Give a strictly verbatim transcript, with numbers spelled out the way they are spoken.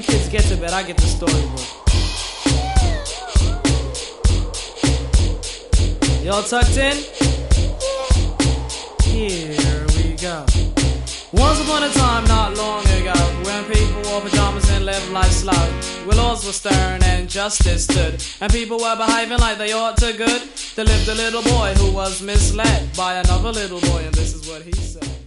you kids get to bed, I get the storybook. Y'all tucked in? Here we go. Once upon a time, not long ago, when people wore pajamas and lived life slow, where laws were stern and justice stood, and people were behaving like they ought to good, there lived a little boy who was misled by another little boy, and this is what he said.